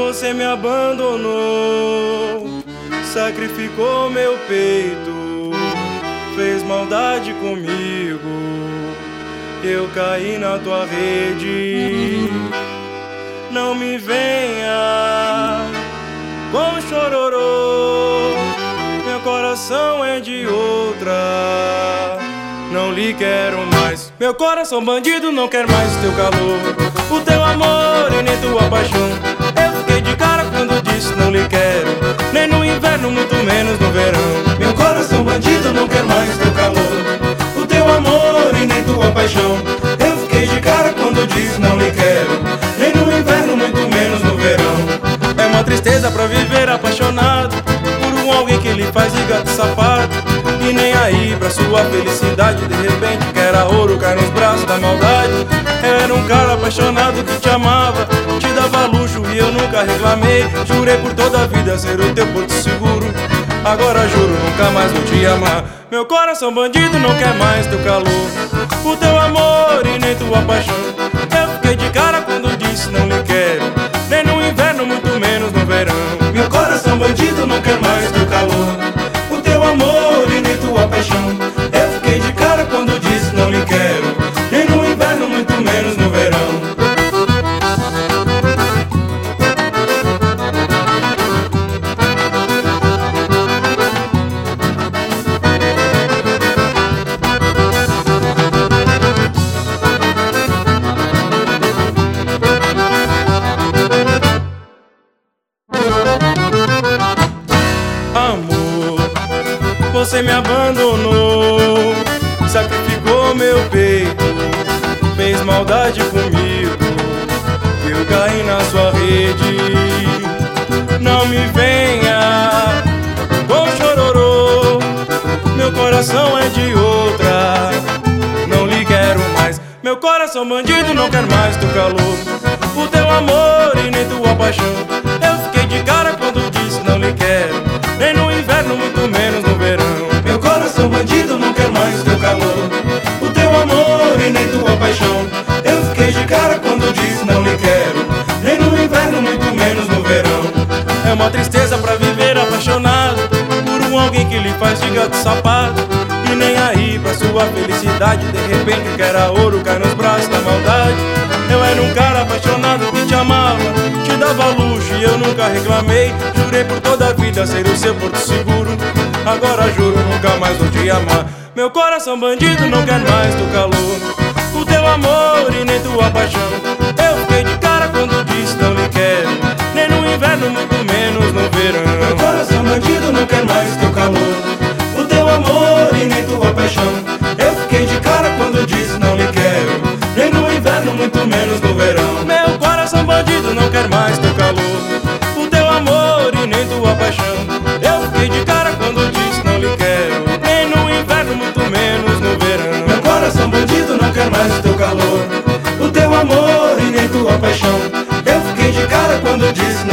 Você me abandonou, sacrificou meu peito, fez maldade comigo, eu caí na tua rede. Não me venha com chororô, meu coração é de outra, não lhe quero mais. Meu coração bandido não quer mais teu calor, o teu amor e nem tua paixão. Eu fiquei de cara quando disse não lhe quero, nem no inverno, muito menos no verão. Meu coração bandido não quer mais teu calor, o teu amor e nem tua paixão. Eu fiquei de cara quando disse não lhe quero, nem no inverno, muito menos no verão. É uma tristeza pra viver apaixonado por um alguém que lhe faz de gato e sapato, e nem aí pra sua felicidade. De repente quer a ouro, cai nos braços da maldade. Eu era um cara apaixonado que te amava, te dava luxo e eu nunca reclamei. Jurei por toda a vida ser o teu porto seguro, agora juro nunca mais vou te amar. Meu coração bandido não quer mais teu calor, o teu amor e nem tua paixão. Eu fiquei de cara quando disse não lhe quero, nem no inverno, muito menos no verão. Meu coração bandido não quer mais teu calor, o teu amor e nem tua paixão. Eu fiquei de cara quando disse não lhe quero, nem no inverno, muito menos no verão. Amor, você me abandonou, sacrificou meu peito, fez maldade comigo, eu caí na sua rede. Não me venha com chororô, meu coração é de outra, não lhe quero mais. Meu coração bandido não quer mais teu calor, o teu amor e nem tua paixão. Eu fiquei de cara quando disse não lhe quero, nem no inverno, muito menos no verão. Meu coração bandido não quer mais teu calor, o teu amor e nem tua paixão. Eu fiquei de cara quando disse não lhe quero, nem no inverno, muito menos no verão. É uma tristeza pra viver apaixonado por um alguém que lhe faz de gato e sapato, e nem aí pra sua felicidade. De repente quer a ouro, cai nos braços da maldade. Eu era um cara apaixonado que te amava, te dava luxo e eu nunca reclamei. Jurei por toda a vida ser o seu porto seguro, agora juro nunca mais vou te amar. Meu coração bandido não quer mais teu calor, o teu amor e nem tua paixão. Eu fiquei de cara quando disse não lhe quero, nem no inverno, muito menos no verão. Meu coração bandido não quer mais teu calor, o teu amor e nem tua paixão. Eu fiquei de cara quando disse não lhe quero, nem no inverno, muito menos no verão. Meu coração bandido não quer mais teu calor, o teu amor e nem tua paixão. Eu fiquei de cara quando disse não lhe quero, nem no inverno, muito menos no verão. Meu coração bandido não quer mais teu calor, o teu amor e nem tua paixão. Eu fiquei de cara quando disse